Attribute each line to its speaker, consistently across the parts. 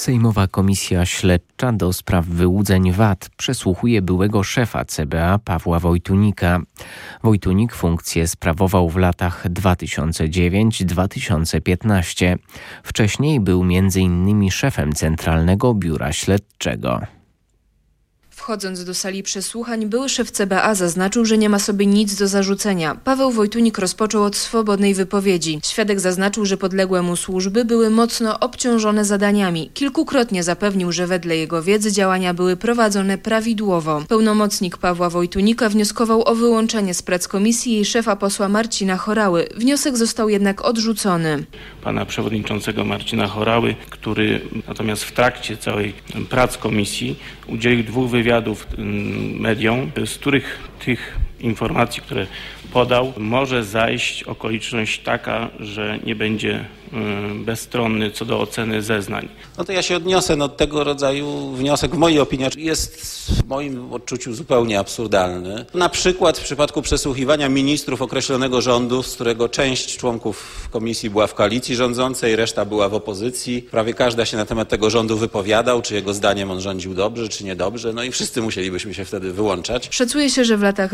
Speaker 1: Sejmowa Komisja Śledcza do spraw wyłudzeń VAT przesłuchuje byłego szefa CBA Pawła Wojtunika. Wojtunik funkcję sprawował w latach 2009-2015. Wcześniej był m.in. szefem Centralnego Biura Śledczego.
Speaker 2: Wchodząc do sali przesłuchań, były szef CBA zaznaczył, że nie ma sobie nic do zarzucenia. Paweł Wojtunik rozpoczął od swobodnej wypowiedzi. Świadek zaznaczył, że podległe mu służby były mocno obciążone zadaniami. Kilkukrotnie zapewnił, że wedle jego wiedzy działania były prowadzone prawidłowo. Pełnomocnik Pawła Wojtunika wnioskował o wyłączenie z prac komisji jej szefa posła Marcina Horały. Wniosek został jednak odrzucony.
Speaker 3: Pana przewodniczącego Marcina Horały, który natomiast w trakcie całej prac komisji udzielił 2 wywiadów mediom, z których tych informacji, które podał, może zajść okoliczność taka, że nie będzie bezstronny co do oceny zeznań.
Speaker 4: No to ja się odniosę. Tego rodzaju wniosek w mojej opinii jest w moim odczuciu zupełnie absurdalny. Na przykład w przypadku przesłuchiwania ministrów określonego rządu, z którego część członków komisji była w koalicji rządzącej, reszta była w opozycji. Prawie każda się na temat tego rządu wypowiadał, czy jego zdaniem on rządził dobrze, czy niedobrze. No i wszyscy musielibyśmy się wtedy wyłączać.
Speaker 2: Szacuje się, że w latach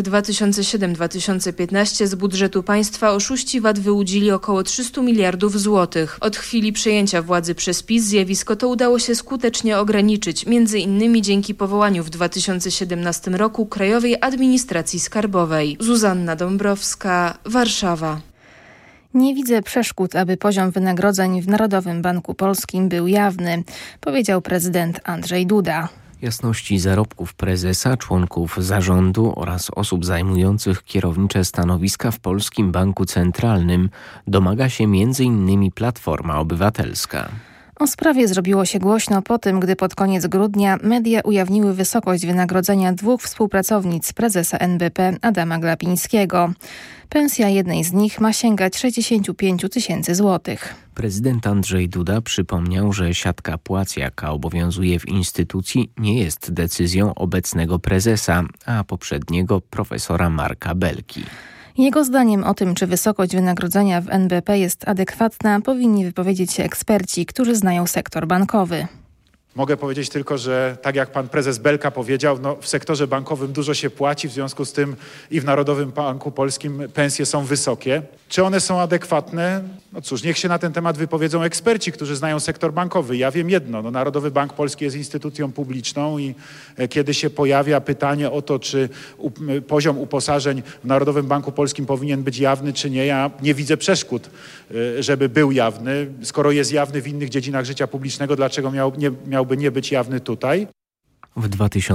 Speaker 2: 2007-2015 z budżetu państwa oszuści VAT wyłudzili około 300 miliardów złotych. Od chwili przejęcia władzy przez PiS zjawisko to udało się skutecznie ograniczyć, między innymi dzięki powołaniu w 2017 roku Krajowej Administracji Skarbowej. Zuzanna Dąbrowska, Warszawa.
Speaker 5: Nie widzę przeszkód, aby poziom wynagrodzeń w Narodowym Banku Polskim był jawny, powiedział prezydent Andrzej Duda.
Speaker 1: Jasności zarobków prezesa, członków zarządu oraz osób zajmujących kierownicze stanowiska w Polskim Banku Centralnym domaga się m.in. Platforma Obywatelska.
Speaker 5: O sprawie zrobiło się głośno po tym, gdy pod koniec grudnia media ujawniły wysokość wynagrodzenia 2 współpracownic prezesa NBP Adama Glapińskiego. Pensja jednej z nich ma sięgać 65 000 złotych.
Speaker 1: Prezydent Andrzej Duda przypomniał, że siatka płac, jaka obowiązuje w instytucji, nie jest decyzją obecnego prezesa, a poprzedniego profesora Marka Belki.
Speaker 5: Jego zdaniem o tym, czy wysokość wynagrodzenia w NBP jest adekwatna, powinni wypowiedzieć się eksperci, którzy znają sektor bankowy.
Speaker 6: Mogę powiedzieć tylko, że tak jak pan prezes Belka powiedział, w sektorze bankowym dużo się płaci, w związku z tym i w Narodowym Banku Polskim pensje są wysokie. Czy one są adekwatne? No cóż, niech się na ten temat wypowiedzą eksperci, którzy znają sektor bankowy. Ja wiem jedno, Narodowy Bank Polski jest instytucją publiczną i kiedy się pojawia pytanie o to, czy poziom uposażeń w Narodowym Banku Polskim powinien być jawny, czy nie, ja nie widzę przeszkód, żeby był jawny. Skoro jest jawny w innych dziedzinach życia publicznego, dlaczego miałby nie być jawny tutaj?
Speaker 1: W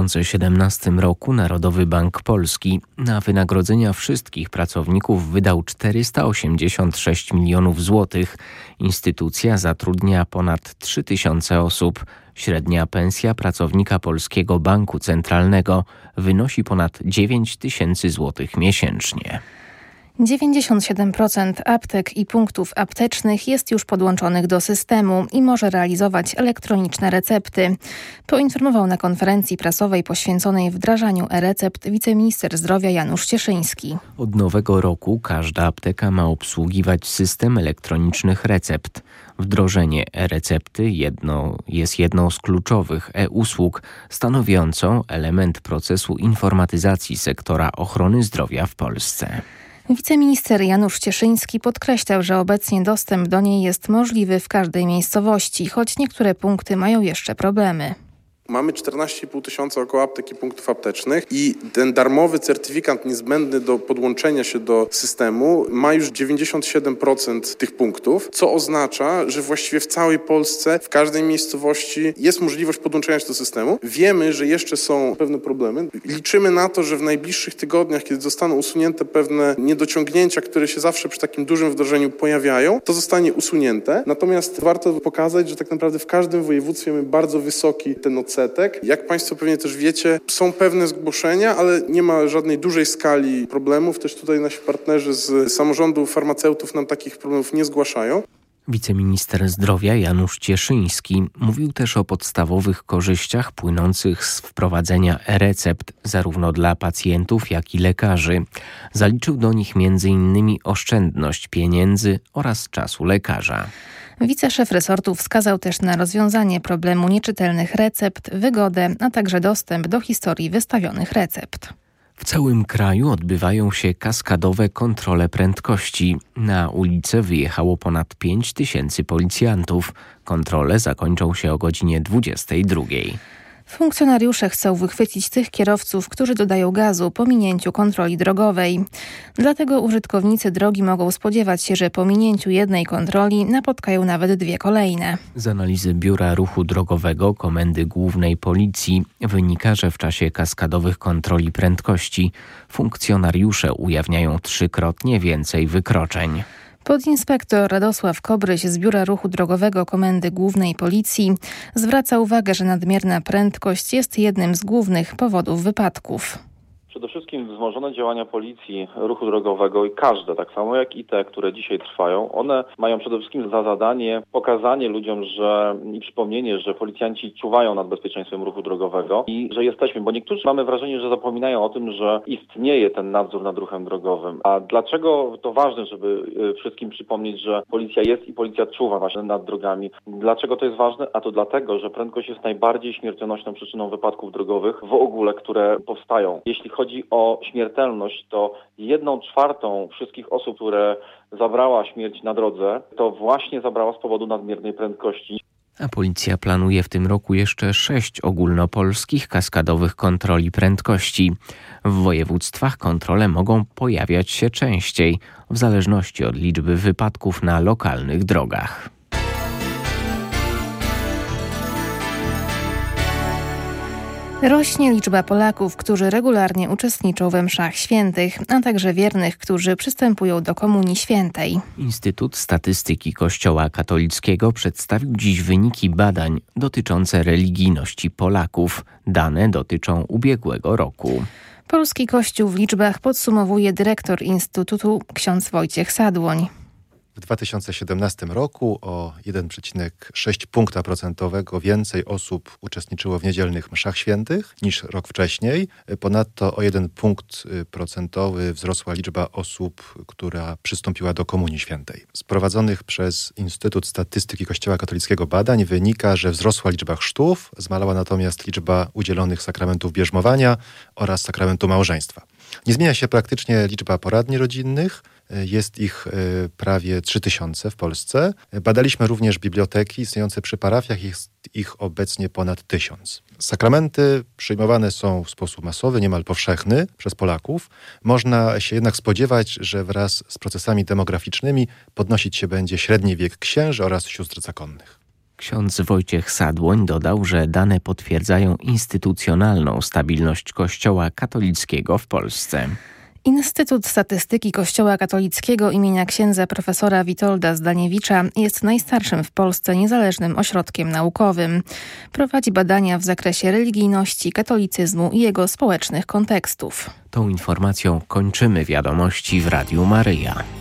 Speaker 1: 2017 roku Narodowy Bank Polski na wynagrodzenia wszystkich pracowników wydał 486 milionów złotych. Instytucja zatrudnia ponad 3000 osób. Średnia pensja pracownika Polskiego Banku Centralnego wynosi ponad 9 000 złotych miesięcznie.
Speaker 5: 97% aptek i punktów aptecznych jest już podłączonych do systemu i może realizować elektroniczne recepty. Poinformował na konferencji prasowej poświęconej wdrażaniu e-recept wiceminister zdrowia Janusz Cieszyński.
Speaker 1: Od nowego roku każda apteka ma obsługiwać system elektronicznych recept. Wdrożenie e-recepty jest jedną z kluczowych e-usług stanowiącą element procesu informatyzacji sektora ochrony zdrowia w Polsce.
Speaker 5: Wiceminister Janusz Cieszyński podkreślał, że obecnie dostęp do niej jest możliwy w każdej miejscowości, choć niektóre punkty mają jeszcze problemy.
Speaker 7: Mamy 14,5 tysiąca około aptek i punktów aptecznych i ten darmowy certyfikat niezbędny do podłączenia się do systemu ma już 97% tych punktów, co oznacza, że właściwie w całej Polsce, w każdej miejscowości jest możliwość podłączenia się do systemu. Wiemy, że jeszcze są pewne problemy. Liczymy na to, że w najbliższych tygodniach, kiedy zostaną usunięte pewne niedociągnięcia, które się zawsze przy takim dużym wdrożeniu pojawiają, to zostanie usunięte. Natomiast warto pokazać, że tak naprawdę w każdym województwie mamy bardzo wysoki ten odsetek. Jak Państwo pewnie też wiecie, są pewne zgłoszenia, ale nie ma żadnej dużej skali problemów. Też tutaj nasi partnerzy z samorządu farmaceutów nam takich problemów nie zgłaszają.
Speaker 1: Wiceminister zdrowia Janusz Cieszyński mówił też o podstawowych korzyściach płynących z wprowadzenia e-recept zarówno dla pacjentów, jak i lekarzy. Zaliczył do nich m.in. oszczędność pieniędzy oraz czasu lekarza.
Speaker 5: Wiceszef resortu wskazał też na rozwiązanie problemu nieczytelnych recept, wygodę, a także dostęp do historii wystawionych recept.
Speaker 1: W całym kraju odbywają się kaskadowe kontrole prędkości. Na ulicę wyjechało ponad 5 000 policjantów. Kontrole zakończą się o godzinie 22.
Speaker 5: Funkcjonariusze chcą wychwycić tych kierowców, którzy dodają gazu po minięciu kontroli drogowej. Dlatego użytkownicy drogi mogą spodziewać się, że po minięciu jednej kontroli napotkają nawet 2 kolejne.
Speaker 1: Z analizy Biura Ruchu Drogowego Komendy Głównej Policji wynika, że w czasie kaskadowych kontroli prędkości funkcjonariusze ujawniają 3-krotnie więcej wykroczeń.
Speaker 5: Podinspektor Radosław Kobryś z Biura Ruchu Drogowego Komendy Głównej Policji zwraca uwagę, że nadmierna prędkość jest jednym z głównych powodów wypadków.
Speaker 8: Przede wszystkim wzmożone działania policji ruchu drogowego i każde, tak samo jak i te, które dzisiaj trwają, one mają przede wszystkim za zadanie pokazanie ludziom i przypomnienie, że policjanci czuwają nad bezpieczeństwem ruchu drogowego i że jesteśmy, bo niektórzy mamy wrażenie, że zapominają o tym, że istnieje ten nadzór nad ruchem drogowym. A dlaczego to ważne, żeby wszystkim przypomnieć, że policja jest i policja czuwa właśnie nad drogami. Dlaczego to jest ważne? A to dlatego, że prędkość jest najbardziej śmiercionośną przyczyną wypadków drogowych w ogóle, które powstają. Jeśli chodzi o śmiertelność, to 1/4 wszystkich osób, które zabrała śmierć na drodze, to właśnie zabrała z powodu nadmiernej prędkości.
Speaker 1: A policja planuje w tym roku jeszcze 6 ogólnopolskich kaskadowych kontroli prędkości. W województwach kontrole mogą pojawiać się częściej, w zależności od liczby wypadków na lokalnych drogach.
Speaker 5: Rośnie liczba Polaków, którzy regularnie uczestniczą we mszach świętych, a także wiernych, którzy przystępują do Komunii Świętej.
Speaker 1: Instytut Statystyki Kościoła Katolickiego przedstawił dziś wyniki badań dotyczące religijności Polaków. Dane dotyczą ubiegłego roku.
Speaker 5: Polski Kościół w liczbach podsumowuje dyrektor Instytutu ksiądz Wojciech Sadłoń.
Speaker 9: W 2017 roku o 1,6 punkta procentowego więcej osób uczestniczyło w niedzielnych mszach świętych niż rok wcześniej. Ponadto o 1 punkt procentowy wzrosła liczba osób, która przystąpiła do Komunii Świętej. Z prowadzonych przez Instytut Statystyki Kościoła Katolickiego badań wynika, że wzrosła liczba chrztów, zmalała natomiast liczba udzielonych sakramentów bierzmowania oraz sakramentu małżeństwa. Nie zmienia się praktycznie liczba poradni rodzinnych. Jest ich prawie 3000 w Polsce. Badaliśmy również biblioteki istniejące przy parafiach. Jest ich obecnie ponad 1000. Sakramenty przyjmowane są w sposób masowy, niemal powszechny przez Polaków. Można się jednak spodziewać, że wraz z procesami demograficznymi podnosić się będzie średni wiek księży oraz sióstr zakonnych.
Speaker 1: Ksiądz Wojciech Sadłoń dodał, że dane potwierdzają instytucjonalną stabilność Kościoła katolickiego w Polsce.
Speaker 5: Instytut Statystyki Kościoła Katolickiego imienia księdza profesora Witolda Zdaniewicza jest najstarszym w Polsce niezależnym ośrodkiem naukowym. Prowadzi badania w zakresie religijności, katolicyzmu i jego społecznych kontekstów.
Speaker 1: Tą informacją kończymy wiadomości w Radiu Maryja.